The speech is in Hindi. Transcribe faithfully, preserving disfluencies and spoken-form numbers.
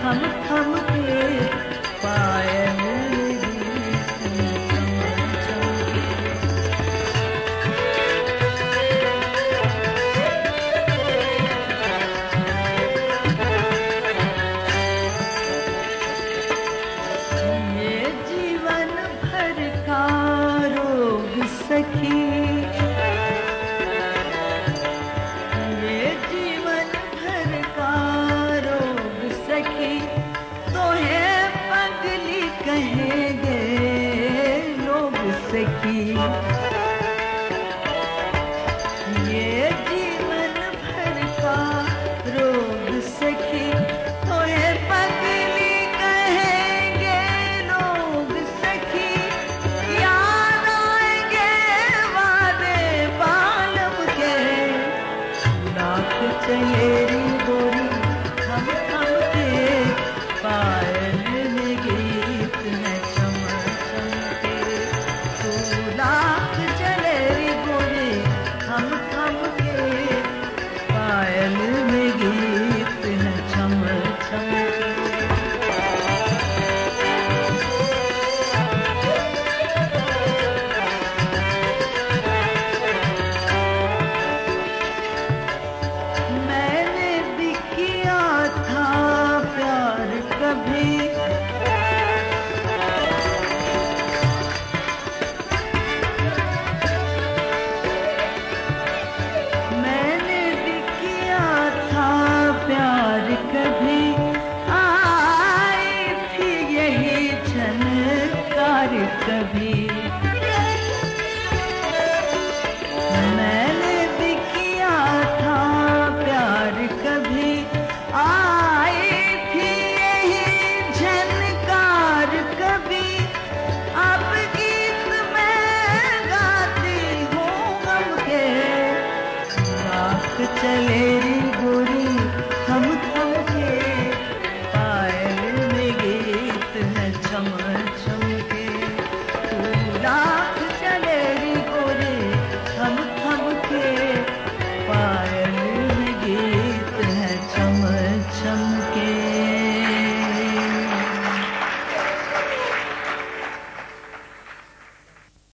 थम थम के पायल सखी, ये जीवन भर का रोग सखी, तो है पगली कहेंगे लोग सखी। ये जीवन भर का रोग सखी, तो है पगली कहेंगे लोग सखी। चलेरी गोरी थम थम के पायल में गीत है चम चम के। तू लाख चलेरी गोरी थम थम के पायल में गीत है चम चम के। मैंने भी किया था प्यार कभी, आई थी यही झनकार कभी। मैंने भी किया था प्यार कभी, आई थी यही झनकार कभी। अब गीत मैं गाती हूँ गम के, लाख चलेरी गोरी थम थम के पायल में गीत है चम